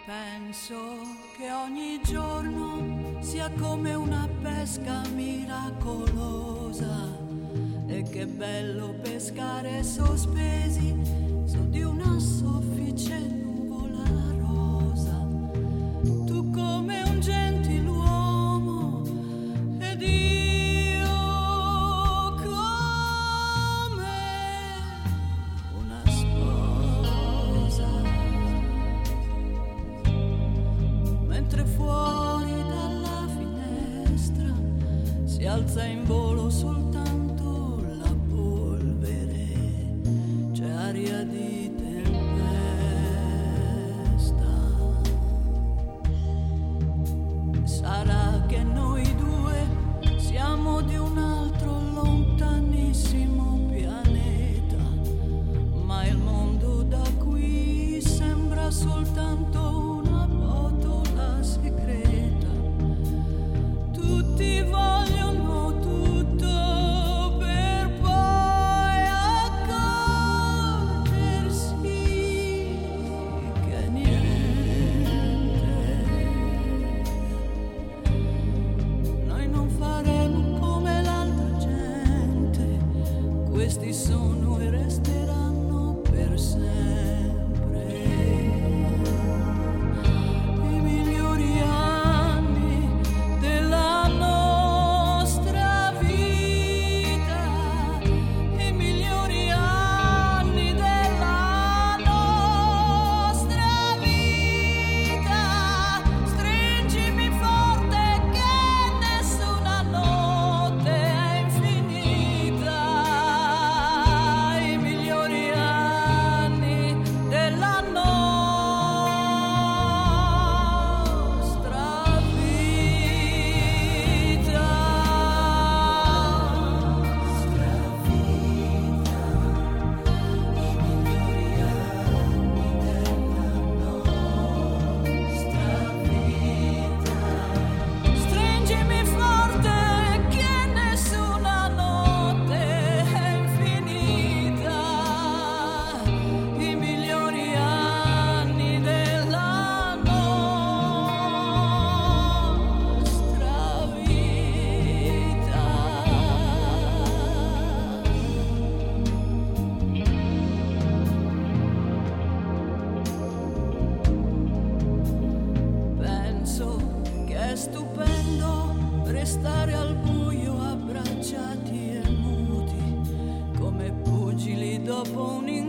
Penso che ogni giorno sia come una pesca miracolosa e che bello pescare sospesi su di una soffice nuvola rosa. Tu come un gentiluomo ed io come una sposa. Mentre fuori dalla finestra si alza in volo soltanto la polvere, c'è aria di tempesta. Sarà che noi due siamo di un altro lontanissimo pianeta, ma il mondo da qui sembra soltanto una botola segreta. Tutti vogliono tutto per poi accorgersi che niente. Noi non faremo come l'altra gente, questi sono e resteranno per sempre i migliori anni della nostra vita, i migliori anni della nostra vita. Stringimi forte che nessuna notte è infinita, i migliori anni della nostra vita. Stringimi forte che nessuna notte è infinita, i migliori anni della nostra vita. Penso che è stupendo restare al buio abbracciati e muti come pugili dopo un incontro